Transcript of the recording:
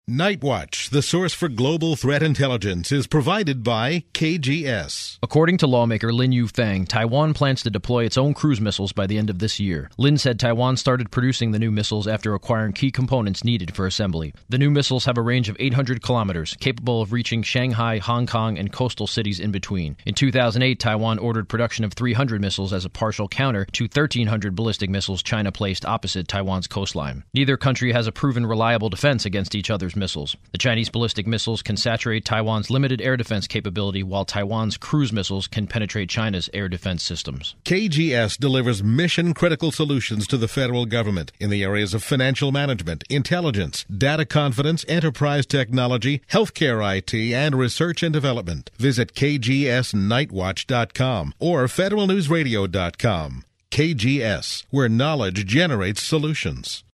Nightwatch, the source for global threat intelligence, is provided by KGS. According to lawmaker Lin Yufeng, Taiwan plans to deploy its own cruise missiles by the end of this year. Lin said Taiwan started producing the new missiles after acquiring key components needed for assembly. The new missiles have a range of 800 kilometers, capable of reaching Shanghai, Hong Kong, and coastal cities in between. In 2008, Taiwan ordered production of 300 missiles as a partial counter to 1,300 ballistic missiles China placed opposite Taiwan's coastline. Neither country has a proven reliable defense against each other's missiles. The Chinese ballistic missiles can saturate Taiwan's limited air defense capability, while Taiwan's cruise missiles can penetrate China's air defense systems. KGS delivers mission-critical solutions to the federal government in the areas of financial management, intelligence, data confidence, enterprise technology, healthcare IT, and research and development. Visit kgsnightwatch.com or federalnewsradio.com. KGS, where knowledge generates solutions.